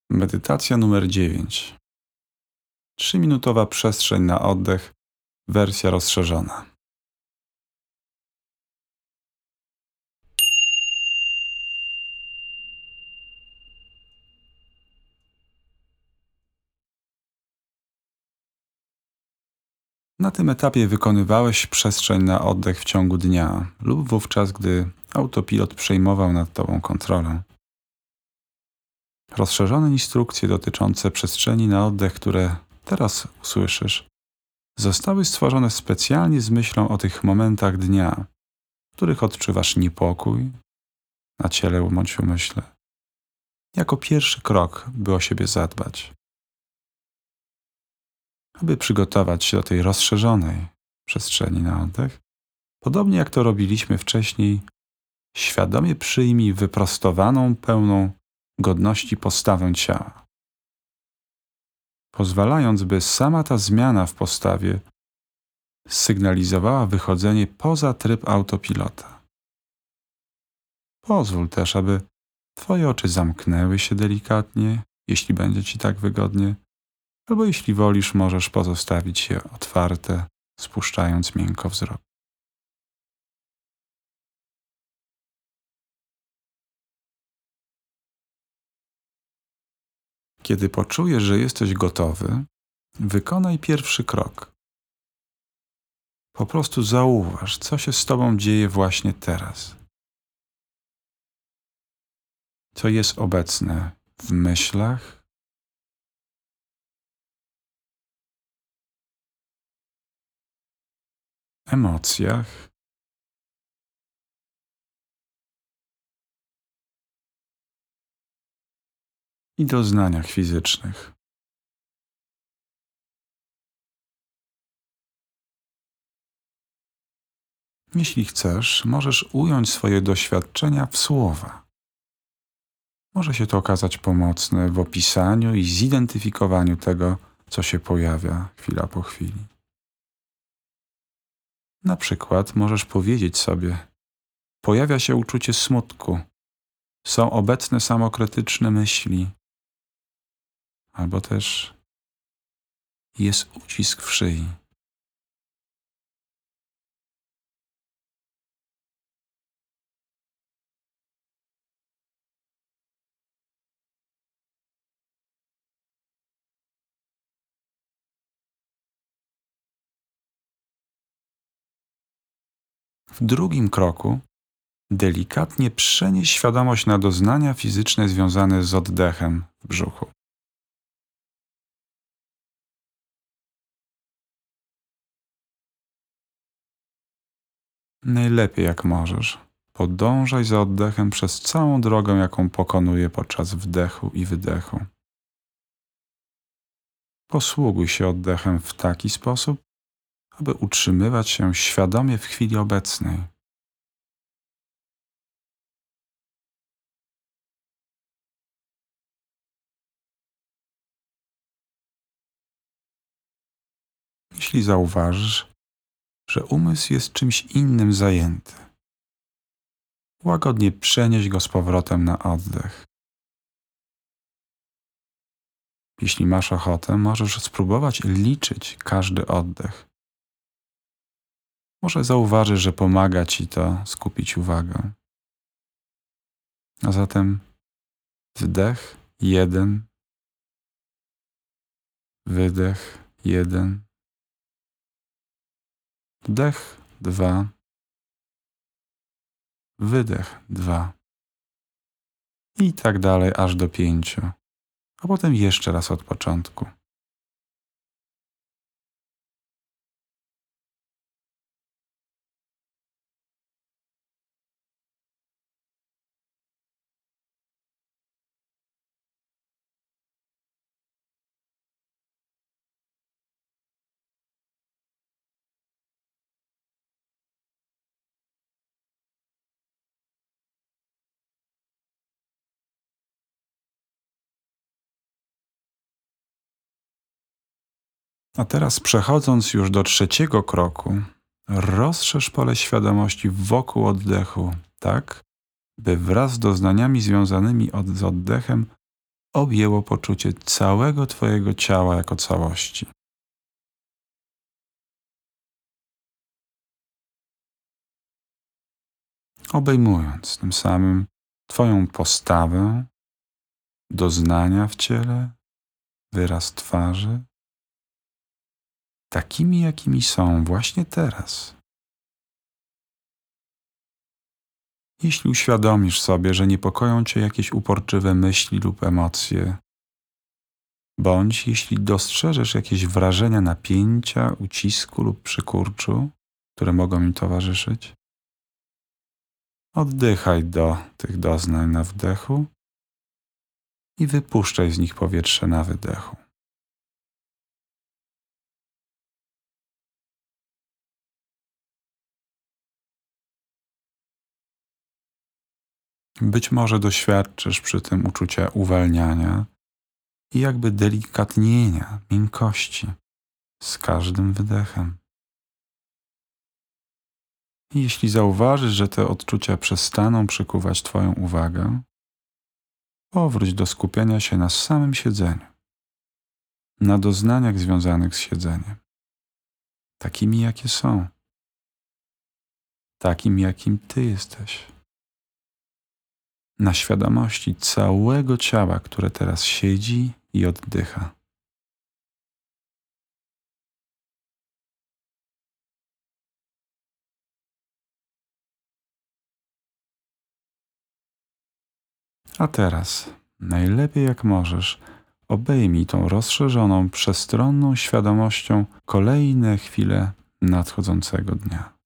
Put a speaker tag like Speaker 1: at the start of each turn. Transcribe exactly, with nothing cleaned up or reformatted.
Speaker 1: Medytacja numer dziewięć. Trzyminutowa przestrzeń na oddech, wersja rozszerzona. Na tym etapie wykonywałeś przestrzeń na oddech w ciągu dnia lub wówczas, gdy autopilot przejmował nad tobą kontrolę. Rozszerzone instrukcje dotyczące przestrzeni na oddech, które teraz usłyszysz, zostały stworzone specjalnie z myślą o tych momentach dnia, w których odczuwasz niepokój na ciele bądź umyśle, jako pierwszy krok, by o siebie zadbać. Aby przygotować się do tej rozszerzonej przestrzeni na oddech, podobnie jak to robiliśmy wcześniej, świadomie przyjmij wyprostowaną, pełną godności postawę ciała, pozwalając, by sama ta zmiana w postawie sygnalizowała wychodzenie poza tryb autopilota. Pozwól też, aby twoje oczy zamknęły się delikatnie, jeśli będzie ci tak wygodnie, albo jeśli wolisz, możesz pozostawić je otwarte, spuszczając miękko wzrok. Kiedy poczujesz, że jesteś gotowy, wykonaj pierwszy krok. Po prostu zauważ, co się z tobą dzieje właśnie teraz. Co jest obecne w myślach, emocjach i doznaniach fizycznych. Jeśli chcesz, możesz ująć swoje doświadczenia w słowa. Może się to okazać pomocne w opisaniu i zidentyfikowaniu tego, co się pojawia chwila po chwili. Na przykład możesz powiedzieć sobie: pojawia się uczucie smutku, są obecne samokrytyczne myśli, albo też jest ucisk w szyi. W drugim kroku delikatnie przenieś świadomość na doznania fizyczne związane z oddechem w brzuchu. Najlepiej jak możesz, podążaj za oddechem przez całą drogę, jaką pokonuje podczas wdechu i wydechu. Posługuj się oddechem w taki sposób, aby utrzymywać się świadomie w chwili obecnej. Jeśli zauważysz, że umysł jest czymś innym zajęty, łagodnie przenieś go z powrotem na oddech. Jeśli masz ochotę, możesz spróbować liczyć każdy oddech. Może zauważysz, że pomaga ci to skupić uwagę. A zatem wdech jeden, wydech jeden, wdech dwa, wydech dwa i tak dalej aż do pięciu, a potem jeszcze raz od początku. A teraz przechodząc już do trzeciego kroku, rozszerz pole świadomości wokół oddechu, tak by wraz z doznaniami związanymi od, z oddechem objęło poczucie całego Twojego ciała jako całości. Obejmując tym samym Twoją postawę, doznania w ciele, wyraz twarzy, takimi jakimi są właśnie teraz. Jeśli uświadomisz sobie, że niepokoją Cię jakieś uporczywe myśli lub emocje, bądź jeśli dostrzeżesz jakieś wrażenia napięcia, ucisku lub przykurczu, które mogą im towarzyszyć, oddychaj do tych doznań na wdechu i wypuszczaj z nich powietrze na wydechu. Być może doświadczysz przy tym uczucia uwalniania i jakby delikatnienia, miękkości z każdym wydechem. I jeśli zauważysz, że te odczucia przestaną przykuwać Twoją uwagę, powróć do skupienia się na samym siedzeniu, na doznaniach związanych z siedzeniem, takimi jakie są, takim jakim Ty jesteś, na świadomości całego ciała, które teraz siedzi i oddycha. A teraz, najlepiej jak możesz, obejmij tą rozszerzoną, przestronną świadomością kolejne chwile nadchodzącego dnia.